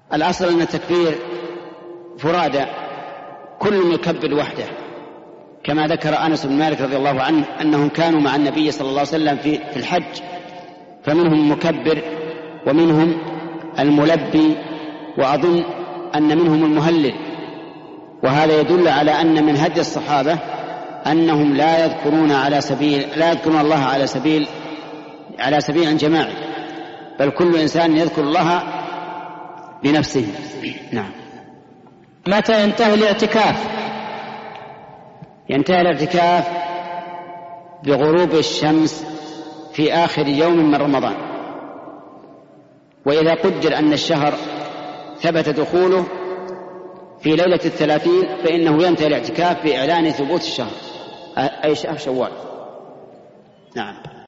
الأصل أن التكبير فرادى، كل يكبر وحده، كما ذكر أنس بن مالك رضي الله عنه أنهم كانوا مع النبي صلى الله عليه وسلم في الحج، فمنهم المكبر ومنهم الملبي، وأظن أن منهم المهلل. وهذا يدل على أن من هدي الصحابة أنهم لا يذكرون الله على سبيل جماعي، بل كل إنسان يذكر الله بنفسه. نعم. متى ينتهي الاعتكاف؟ ينتهي الاعتكاف بغروب الشمس في آخر يوم من رمضان، وإذا قدر أن الشهر ثبت دخوله في ليلة 30 فإنه ينتهي الاعتكاف بإعلان ثبوت الشهر، أي شهر شوال. نعم.